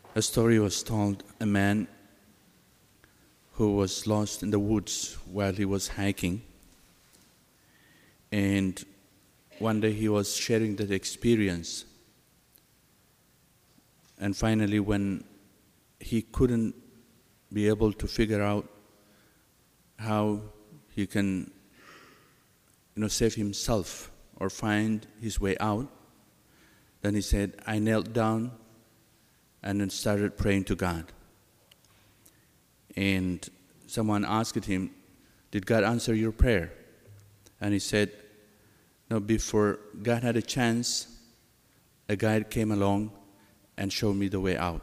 A story was told, a man who was lost in the woods while he was hiking. And one day he was sharing that experience. And finally, when he couldn't be able to figure out how he can, save himself or find his way out, then he said, I knelt down and then started praying to God. And someone asked him, did God answer your prayer? And he said, no, before God had a chance, a guide came along and showed me the way out.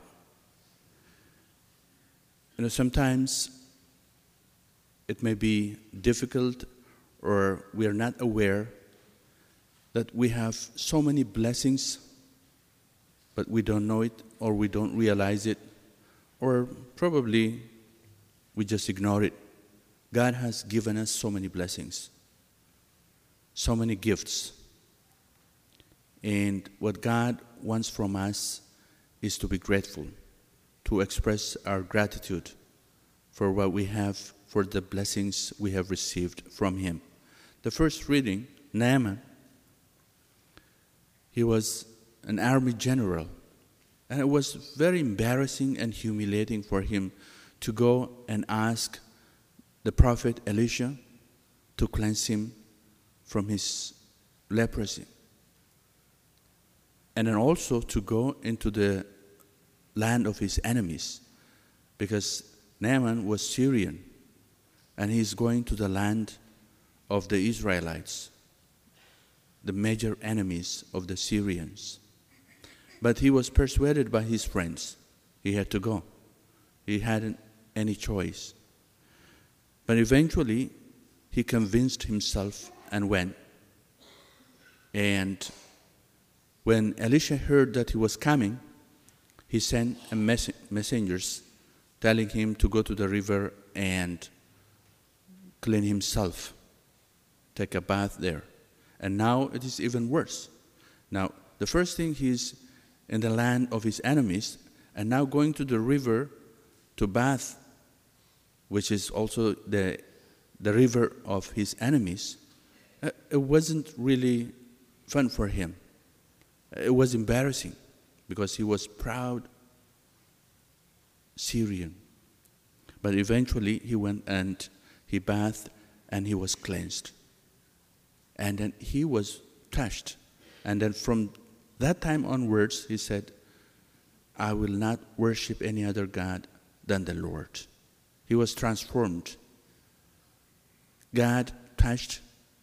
Sometimes it may be difficult or we are not aware that we have so many blessings, but we don't know it or we don't realize it, or probably we just ignore it. God has given us so many blessings, so many gifts. And what God wants from us is to be grateful, to express our gratitude for what we have, for the blessings we have received from Him. The first reading, Naaman, he was an army general. And it was very embarrassing and humiliating for him to go and ask the prophet Elisha to cleanse him from his leprosy. And then also to go into the land of his enemies, because Naaman was Syrian and he's going to the land of the Israelites, the major enemies of the Syrians. But he was persuaded by his friends. He had to go. He hadn't any choice. But eventually, he convinced himself and went. And when Elisha heard that he was coming, he sent messengers telling him to go to the river and clean himself, take a bath there. And now it is even worse. Now, the first thing, he's in the land of his enemies, and now going to the river to bath, which is also the river of his enemies. It wasn't really fun for him. It was embarrassing because he was proud Syrian. But eventually he went and he bathed and he was cleansed. And then he was touched. And then from that time onwards, he said, I will not worship any other God than the Lord. He was transformed. God touched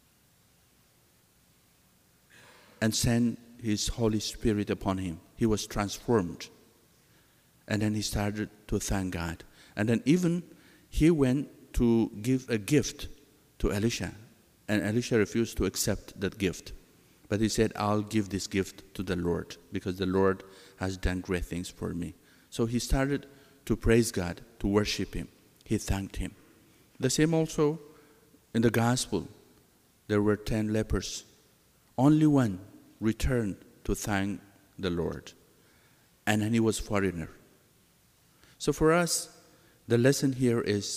and sent His Holy Spirit upon him. He was transformed. And then he started to thank God. And then even he went to give a gift to Elisha. And Elisha refused to accept that gift. But he said, I'll give this gift to the Lord because the Lord has done great things for me. So he started to praise God, to worship Him. He thanked Him. The same also in the gospel. There were 10 lepers. Only one returned to thank the Lord. And then he was foreigner. So for us, the lesson here is,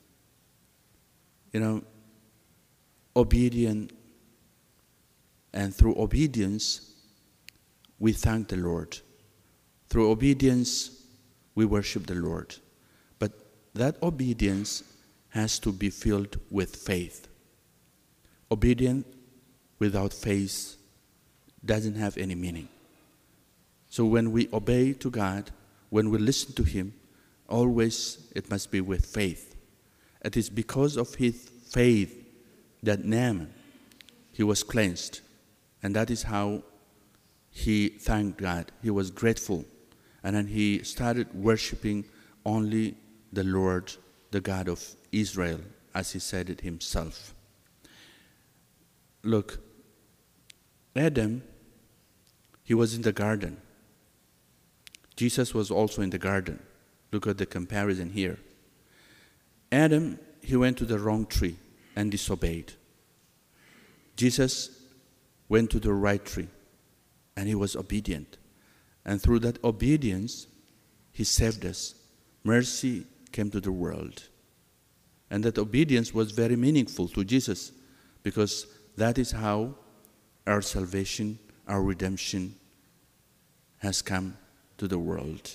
obedient. And through obedience, we thank the Lord. Through obedience, we worship the Lord. But that obedience has to be filled with faith. Obedience without faith doesn't have any meaning. So when we obey to God, when we listen to Him, always it must be with faith. It is because of his faith that Naaman, he was cleansed. And that is how he thanked God. He was grateful. And then he started worshiping only the Lord, the God of Israel, as he said it himself. Look, Adam, he was in the garden. Jesus was also in the garden. Look at the comparison here. Adam, he went to the wrong tree and disobeyed. Jesus went to the right tree and he was obedient. And through that obedience, He saved us. Mercy came to the world. And that obedience was very meaningful to Jesus, because that is how our salvation, our redemption has come to the world.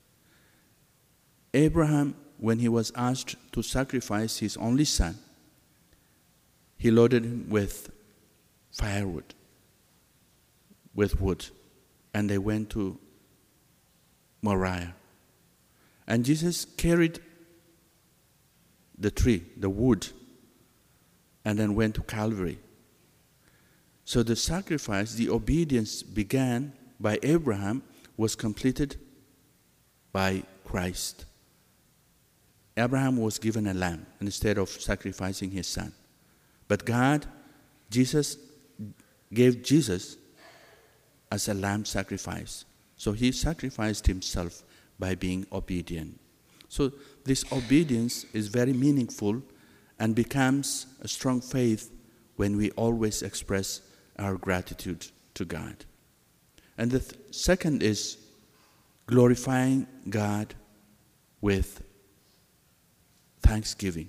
Abraham, when he was asked to sacrifice his only son, he loaded him with firewood, with wood, and they went to Moriah. And Jesus carried the tree, the wood, and then went to Calvary. So the sacrifice, the obedience began by Abraham, was completed by Christ. Abraham was given a lamb instead of sacrificing his son. But God, Jesus, gave Jesus as a lamb sacrifice. So he sacrificed himself by being obedient. So this obedience is very meaningful and becomes a strong faith when we always express our gratitude to God. And the second is glorifying God with thanksgiving.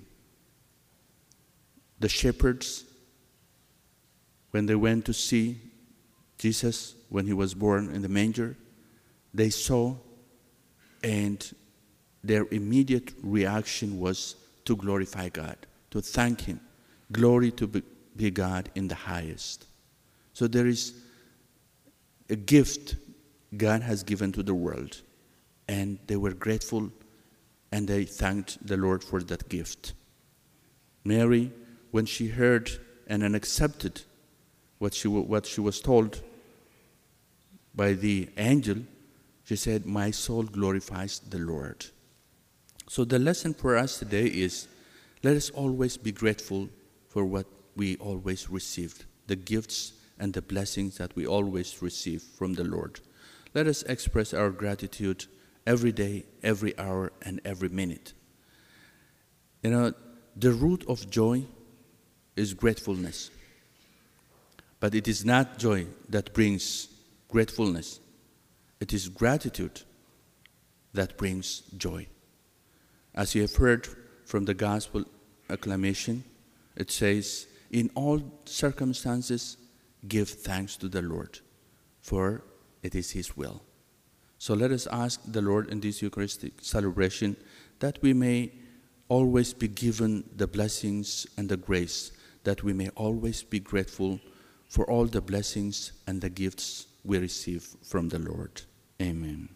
The shepherds, when they went to see Jesus when he was born in the manger, they saw, and their immediate reaction was to glorify God, to thank him. Glory to be God in the highest. So there is a gift God has given to the world, and they were grateful, and they thanked the Lord for that gift. Mary, when she heard and then accepted what she was told by the angel, she said, "My soul glorifies the Lord." So the lesson for us today is, let us always be grateful for what we always received, the gifts and the blessings that we always receive from the Lord. Let us express our gratitude every day, every hour, and every minute. You know, the root of joy is gratefulness. But it is not joy that brings gratefulness. It is gratitude that brings joy. As you have heard from the gospel acclamation, it says, "In all circumstances, give thanks to the Lord, for it is his will." So let us ask the Lord in this Eucharistic celebration that we may always be given the blessings and the grace, that we may always be grateful for all the blessings and the gifts we receive from the Lord. Amen.